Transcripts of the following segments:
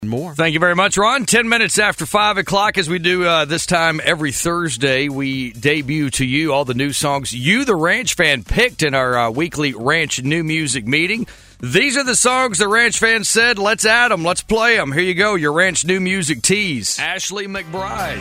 More. Thank you very much, Ron. 10 minutes after 5 o'clock, as we do this time every Thursday, we debut to you all the new songs you, the Ranch fan, picked in our weekly Ranch New Music meeting. These are the songs the Ranch fans said, let's add them, let's play them. Here you go, your Ranch New Music tease. Ashley McBryde.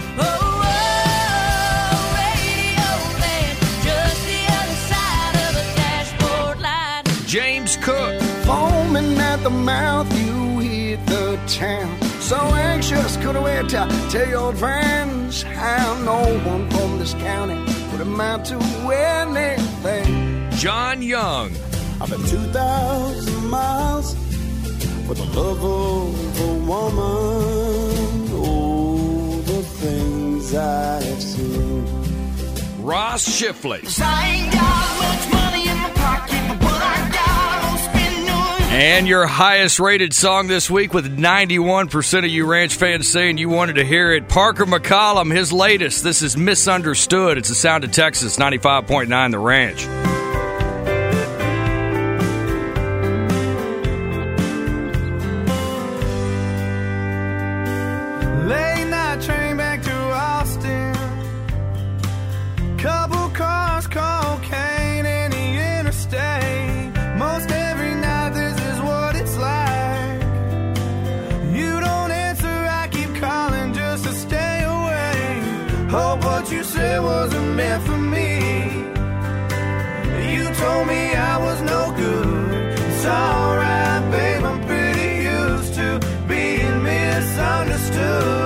James Cook. Foaming at the mouth, you hit the town. So anxious, couldn't wait to tell your old friends how no one from this county would amount to anything. John Young. I've been 2,000 miles for the love of a woman. Oh, the things I have seen. Ross Shifley. I ain't got much money in my pocket, but what I got, I won't spend none. And your highest rated song this week, with 91% of you Ranch fans saying you wanted to hear it. Parker McCollum, his latest. This is Misunderstood. It's the sound of Texas, 95.9 The Ranch. Late night train back to Austin. Couple cars, cocaine in the interstate. Most every night this is what it's like. You don't answer, I keep calling just to stay away. Hope what you said wasn't meant for me. You told me I was no good. It's alright, babe, I'm pretty used to being misunderstood.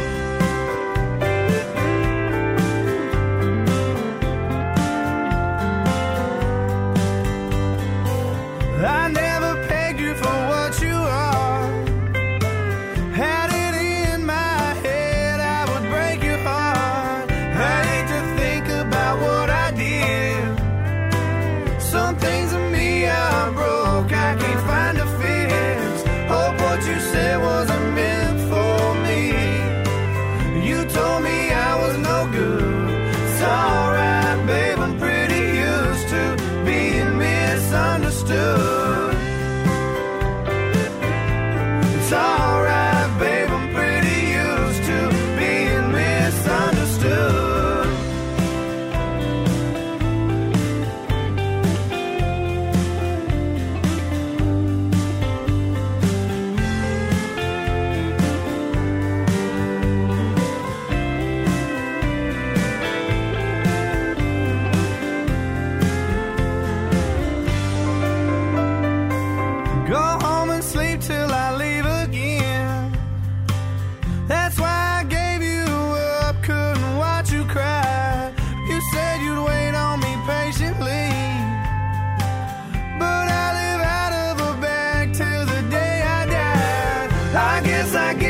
I never pegged you for what you are. Had it in my head I would break your heart. I hate to think about what I did. Some things in me are broke, I can't find a fix. Hope what you said wasn't meant for me. You told me I was no good. It's alright, babe, I'm pretty used to being misunderstood. It's alright, babe, I'm pretty used to being misunderstood. Go home and sleep till I leave again. That's why I gave you up, couldn't watch you cry. You said you'd wait on me patiently, but I live out of a bag till the day I die. I guess I get